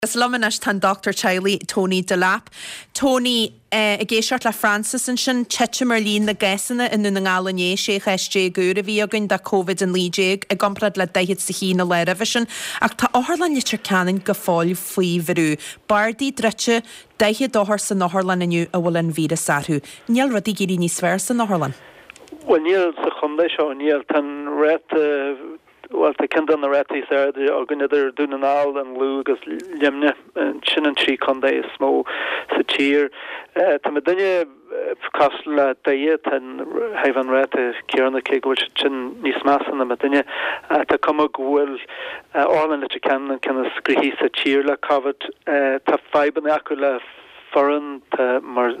Slummanis tan Dr. Chiley Tony Delap. Tony a géisiart le Francis an sin Tete Merlín na Gesanna in na ngálané sé cheisté gúra bhí agan da COVID an lídéig a gomprad le daiad sa hí na leiravision ach tá áharlan litir canan go fáil faoi verú. Bardí drite daiad áhar san áharlan aniu a bhfuil an víra sarú. Níl rudí géirí níos sver san áharlan? Well, níl sa chundé seo, níl tan réit well, te kind an reti er og gunnidir dunanal an lugus limne sin an trí condé is smó sa tír. Tá me dunne kasle daiet an hevan rete kierna ke go sin nís masan am dunne tá kom gohfuil orlan le can skrihi sa tír le covet tá fiban akule foreign mar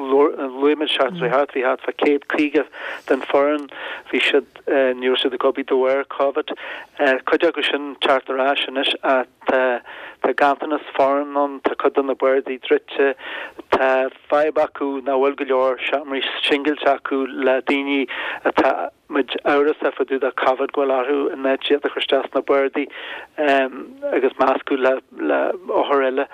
lumen shots we had for Cape Kriege then foreign we should near to the copy to wear covet kajagushin charter ashinish at the gantanas foreign on ta kudan the birdy dritche ta faibaku na welgulor shamri shingle chaku ladini ta mid auras fa do the covet gwalaru and that jet the christas na birdy agus masku la ohorella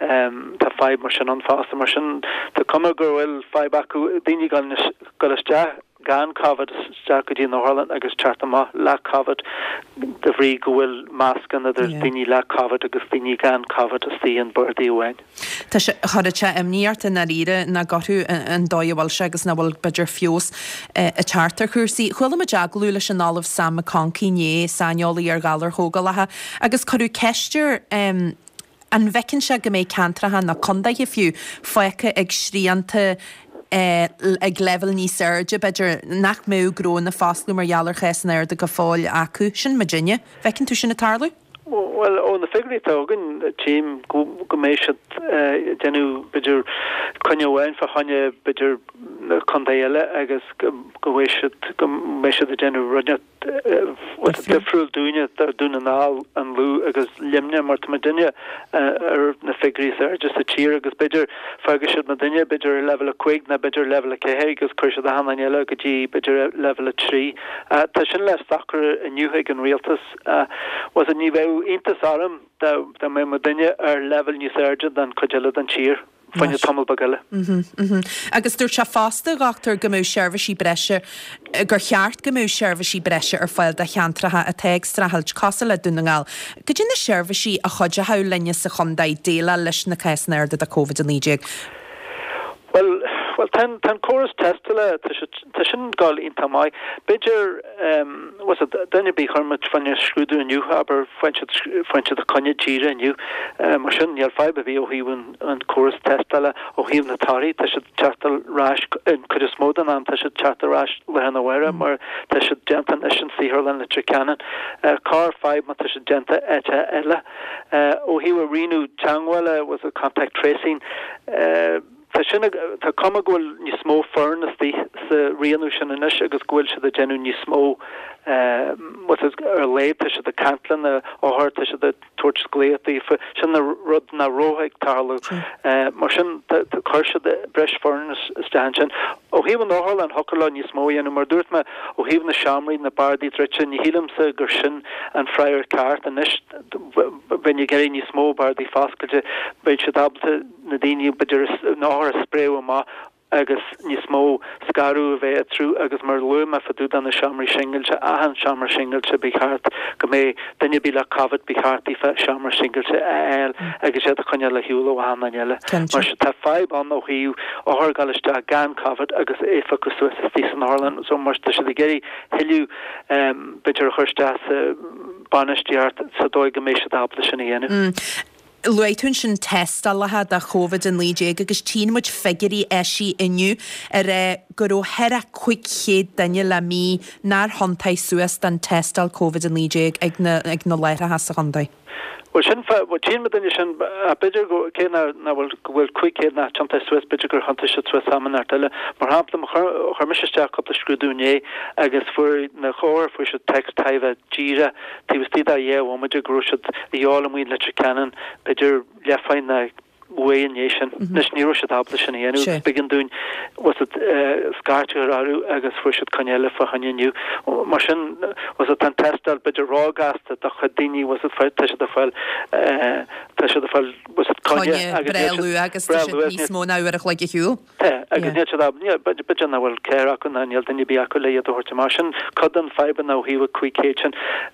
tá five mar an fast mar the comer girl five baku dini galista gan covered starked in Holland agus chartama la covered the free goil mask and there's dini la covered agus dini gan covered to see and birdie wen tá hadcha amníart na ire na gotu an doyewal agus na bol budger fios a charter cursi chula ma jaglúle an all of Sam McConkie sanjoli ar galler hogalatha agus choú kester an vecin se go méid cantraha na condaithe fiú foice ag sríanta ag level ní surge beidir nach mú gró na fáslú mar jalar chesan air de go fáil acu sin Virginia. Vecin tú sin na tarlu? Well, on the figure token, team go measured genu bidger kunja wen for hanya bidger condaela agus go measured the genu runnet what the fruit doing it they're doing all and lu agus limnia martmadinha na figures there just a cheer agus bidger ferguson madinha bidger level of quig na bidger level of kehe agus kursha the hand yellow gaji bidger level of tree tashin less soccer in New Hagen realtus was a new intasarum the me madinha level new surgeon than kujala than cheer fan je tommel bagelle. Agus dúir se fásta gachtar gomú seirbhísí breise gur cheart gomú seirbhísí breise ar fáil de cheantratha a teag strahailt casa le dúnaáil. Go dtí na seirbhísí a chuide ha lenne sa chundaid déla leis na ceisna ar de COVID an lídéig. Well, ten chorus testile tishin gal in tamai. Bidger was it then be hermit van your schruder and you aber French the conya gira and you machine your five of you and chorus testile or he natari tishin charter rash and could smodan and tishin charter rash lehanawera or tishin genta nishin see her than the cannon car 5 tishin genta echa ella he were renew changwala was a contact tracing Tá cuma ghfuil ní smó fearnastí sa rianú sin inis agus ghfuil se de genú ní smó what is léid tá se de cantlan áthir tá se de tuairt scléataí sin na rud na róthaigh tarlú mar sin chuir se de breis fearnas stan sin ó híomh an áthir an hocailá ní smó dhéanú mar dúirt me ó híomh na seamraí na bardí drite ní hílam sa gur sin an freiir cart inis ben je geirí ní smó bardí fáscailte beid se dablte na daoine beidir náthir a spréú má agus ní smó scarú a bheith trú agus mar luúma fa dúd an na seamraí singilte ahan seamar singilte bí hart go mé dunne bí le covet bí hartí fe seamar singilte eil agus sé a chuine le hiúla a hanna eile mar se tá 5 an ó hiú áthir galiste a gan covet agus éfa go suas tí san Harlan so mar se de géirí hiú beidir chuirste banisteart sa dói go mééis se dabla sin dhéanamh. Luitún sin testallathe de COVID an lídéig agus tímuid figurí eisi inniu ar gur ó heire chuig chéad daine le mí nar hontaid suas den testal COVID an lídéig ag na leithe has a hondaid. Well, sin what team with the sin a bidder go again na will quick na chanta Swiss bidder hunter Swiss salmon artella perhaps the hermisha up the screwdunier agus for na chor for should text taiva gira ti was tida ye wo major groshut the all and we let cannon bidder lefine na way nation nes ní se tabla sin héanú begin dún was it scarú agus fuisiid conile fa hanniu mar sin was it an testal beidir rágasta a chadíní was it fe te a fel was it breú agus mó áach le hiú agus net bid na bhfuil ceach an anil den bí acu le a horta mar sin codan fiban ná híh cuiicéin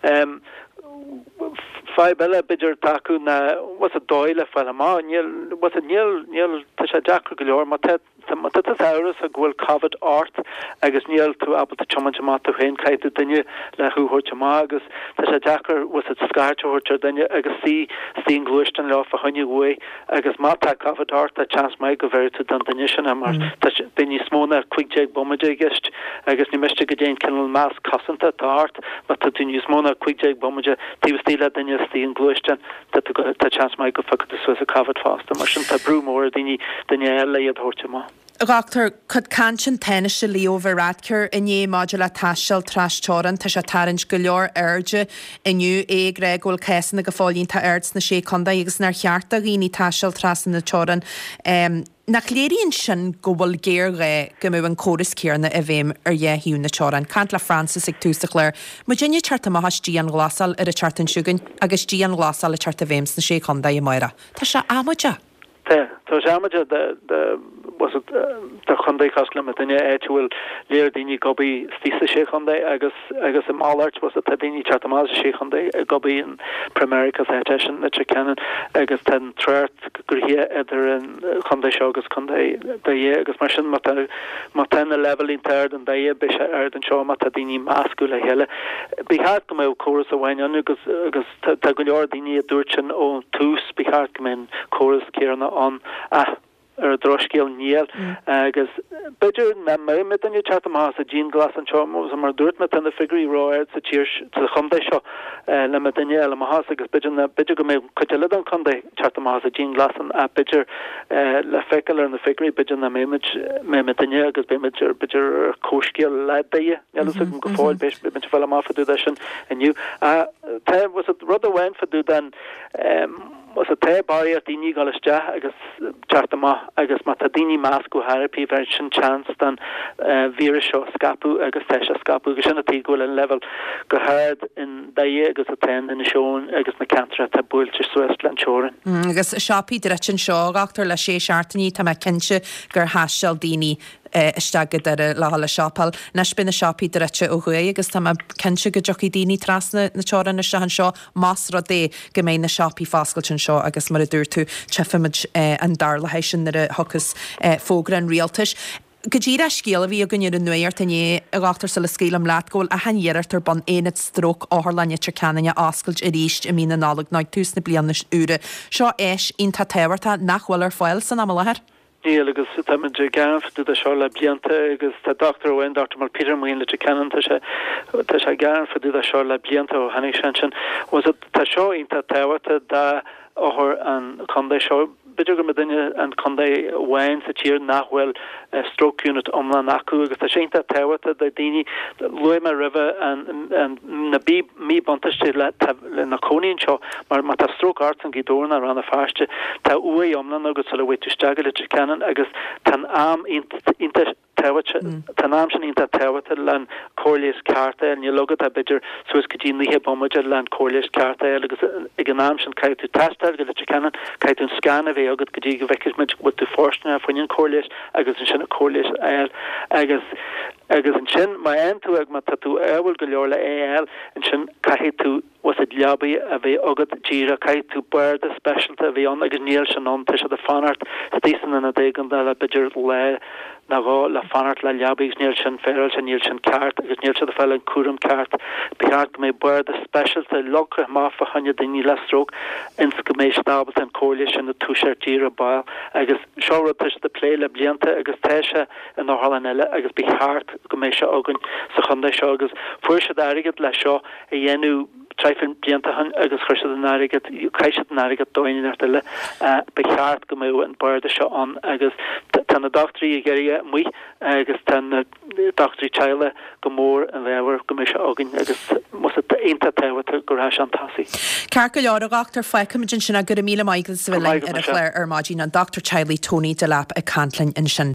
Fai bella bidger taku na was a doile fel ma was a niel te Jack goor mat saurus a gwil covered art agus niel to able to chama to hen kaitu dinne le hu horchama agus te Jacker was it scar to horcher dinne agus see gluchten lo a hunny way agus mata covered art a chance mai go ver to dundinition mar dinny smona quick jag bommage gist agus ni mischte gedéin kennel mas cosanta art but to dinny smona quick jag bommage ti was still dinne Steen Gluisten dat the chance mai go fuck the Swiss covered fast mar ta brúmór dinne leiad hortema. Gachtar chud cansin tennis se lío verradcur iné modula taisiil trastóran tá se tarint go leor airde inniu gregúil cesan go fáilín tá airs na sé conda agus nar cheartta rií taisiil trasan na teran. Nach léiríonn sin go bhfuil géir ré go mú an choras céarna a bhéim ar dhéhiún na teran. Cant le Francis ag túsa léir, mu déine charta maithas an glasal ar a chartan siúgan agus an glasal a charta bhéims na sé conda i maira. Tá se amaide? Tá amaide was it the Hyundai Coslam at the actual Lear Dini Gobi Stisa Sheikh Hyundai agus a Mallarch was it Tadini Chatamaz Sheikh Hyundai Gobi in Primerica Station that you can agus ten Trert Gurhia either in Hyundai Shogus Hyundai the agus Mashin Matana level in third and the Bisha Erd and Shaw Matadini Mascula Hella Bihart come out chorus of wine agus Tagulior Dini Durchin o Tus Bihart come in chorus Kirana on droskeel niel agus bidger na met an chat ma a jean glass an chomos mar doet met an de figure roer se cheers to chonde sho le met an ma agus bidger go me kotele dan konde chat ma a jean glass an a bidger le fekeler an de figure bidger na image me met an agus bidger koskeel le be go foil be met fel ma for do that and you was it rather went for do then was a te barrier dini galiste agus chartama agus matadini masku therapy version chance dan virusho scapu agus tesha scapu gishana go level go hard in daye agus attend in shown agus na cantra tabul to Switzerland choren agus shopi direction show actor la she shartani tama kenche gur hashel dini istagad ar le siopal nes bin na siopí direte ó chué agus tá cinse go joci daoine trasna na teran na sehan seo más rodé go mé na siopí fáscailte seo agus mar a dúir tú tefimiid an darlahéis sin ar a thuchas fógra an rialtais. Go ddíra scéal a bhí a gníir an nuir tané a gátar sa le scélam leatgóil a hanéartar ban éad stróc áthlanne trecanine ascailt a ríist i mína nálag 9,000 bliana úra. Seo ionta tehairta nachhfuil ar fáil san amalathir? Níl agus gaf do a seo le blianta agus tá Dr. Owen Dr. Mal Peter Moin le canan tá sé gaf do a seo le blianta ó hanig sin was tá seo ínta táhata dá áthir an condé seo bidú go medinne an condé Wayne sa tír nachhfuil stroke unit omla nacu agus tá sénta táhata da daoine luime rive an na bí mí bantaiste le na conín seo mar tá stroke arts an gidóna ran a fáiste tá uaí omlan agus le bhfuil steagile le canan agus tan am inta tanam sin inta táhata len cóirléis carta an logad a bidr suas go dtín líhe bommide len cóirléis carta agus ag an am sin caiitú tastal go le canan caiitún scan a bheith agad go dtí go bheiceis mit bud tú fórstna faoin cóirléis agus an sin a cóirléis agus an sin mai tú ag mat tú ehfuil go leor le an sin caiitú was it liabi a bheith agad gira caiitú bird a specialta a bhí an agus níl sin an tuis a fanart stísan in a dégan le bidr le na bhá le fanart le liabig níl sin feral sin níl sin cart agus níl sin a fel an cuam cart beart mé bird a specialta lochre má fa hanne daoine le stroke ins go mééis stabal an cóirléis sin na túisiir gira bail agus seoir tuis de plé le blianta agus teise an áhallan eile agus bí hart go mééis se agan sa chundé seo agus fuair se airigad le seo a dhéennn treifil blianta agus chuise den agad caiise den agad doin le beart go mé an barde se an agus tan a doctorí geria mu agus tan doctorí Chile go mór an bhewer go mé se agin agus muss einta te go an tasi. Car go leorachtar feicimidjin sinna go 1,000 maigil sa bhfuil ar a chléir ar mágin an Dr. Chile Tony de Lap a Cantlin in sin.